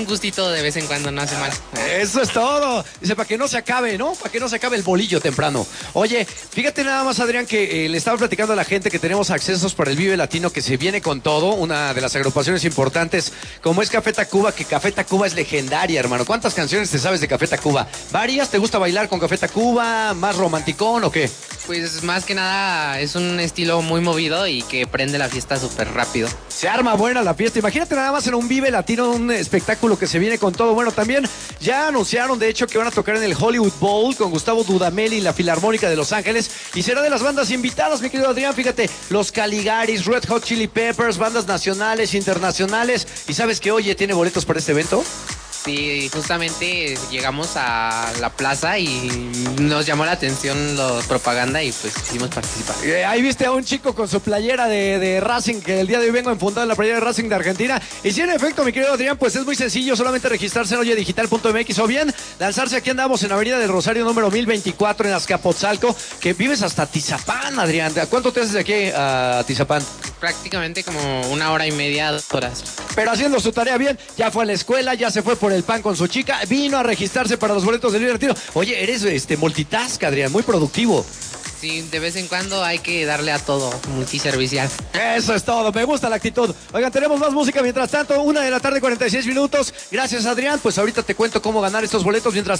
un gustito de vez en cuando, no hace mal. Eso es todo. Dice, para que no se acabe, ¿no? Para que no se acabe el bolillo temprano. Oye, fíjate nada más, Adrián, que le estaba platicando a la gente que tenemos accesos para el Vive Latino, que se viene con todo. Una de las agrupaciones importantes, como es Café Tacuba, que Café Tacuba es legendaria, hermano. ¿Cuántas canciones te sabes de Café Tacuba? ¿Varias? ¿Te gusta bailar con Café Tacuba? ¿Más romanticón o qué? Pues más que nada es un estilo muy movido y que prende la fiesta súper rápido. Se arma buena la fiesta. Imagínate nada más en un Vive Latino, un espectáculo que se viene con todo. Bueno, también ya anunciaron, de hecho, que van a tocar en el Hollywood Bowl con Gustavo Dudamel y la Filarmónica de Los Ángeles. Y será de las bandas invitadas, mi querido Adrián. Fíjate, los Caligaris, Red Hot Chili Peppers, bandas nacionales, internacionales. ¿Y sabes que, oye, tiene boletos para este evento? Sí, justamente llegamos a la plaza y nos llamó la atención la propaganda y pues quisimos participar. Ahí viste a un chico con su playera de Racing, que el día de hoy vengo enfundado en la playera de Racing de Argentina. Y si en efecto, mi querido Adrián, pues es muy sencillo, solamente registrarse en oyedigital.mx o bien lanzarse. Aquí andamos en Avenida del Rosario número 1024 en Azcapotzalco, que vives hasta Tizapán, Adrián. ¿Cuánto te haces de aquí a Tizapán? Prácticamente como 1 hora y media, 2 horas. Pero haciendo su tarea bien, ya fue a la escuela, ya se fue por el pan con su chica, vino a registrarse para los boletos del divertido. Oye, eres multitask, Adrián, muy productivo. Sí, de vez en cuando hay que darle a todo, multiservicial. Eso es todo, me gusta la actitud. Oigan, tenemos más música mientras tanto, 1:46 p.m. Gracias, Adrián. Pues ahorita te cuento cómo ganar estos boletos mientras